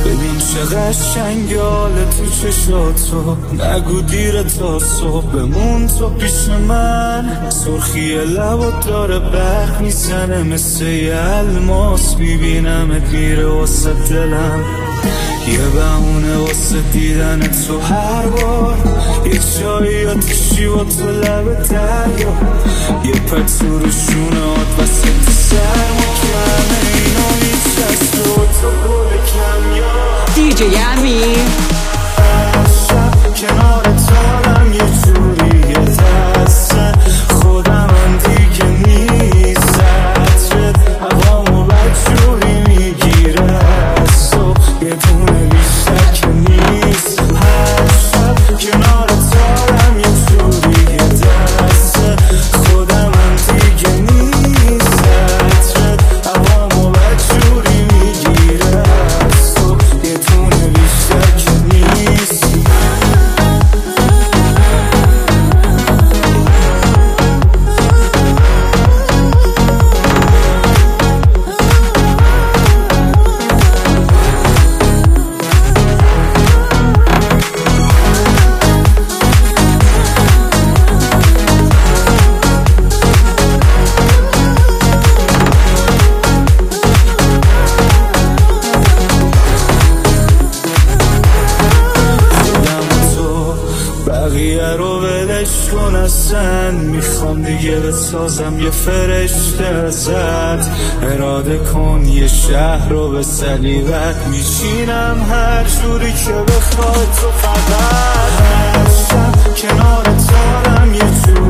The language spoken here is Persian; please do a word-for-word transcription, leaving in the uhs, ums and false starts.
ببین چه قشنگ حال تو چشاتو، نگو دیره تا صبح بمون تو پیش من. سرخی لبات داره برق میزنه مثل یه الماس، میبینمت میره واسه دلم. یه بهونه واسه دیدن تو هر بار، یه چایی آتیشی با تو لب دریا، یه پتو رو شونه هات وسط سرما کمه اینا هیچ از تو تو گل کم یا دی جی امیر. شب کنار تارم یه جوری یه دسته خودم هم دیگه نیست، عطرت هوامو بدجوری میگیره از صبح یه دونه بیشتر که نیست. هر شب کنار تارم یه جوری یه دسته خودم هم دیگه نیست، عطرت هوامو بدجوری میگیره از صبح یه دونه بیشتر که نیست. بقیه رو ولش کن اصلا، میخوام دیگه بسازم یه فرشته ازت. اراده کن یه شهر رو به صلیبت میچینم هر جوری که بخواد تو فقط. هر شب کنار تارم یه جوری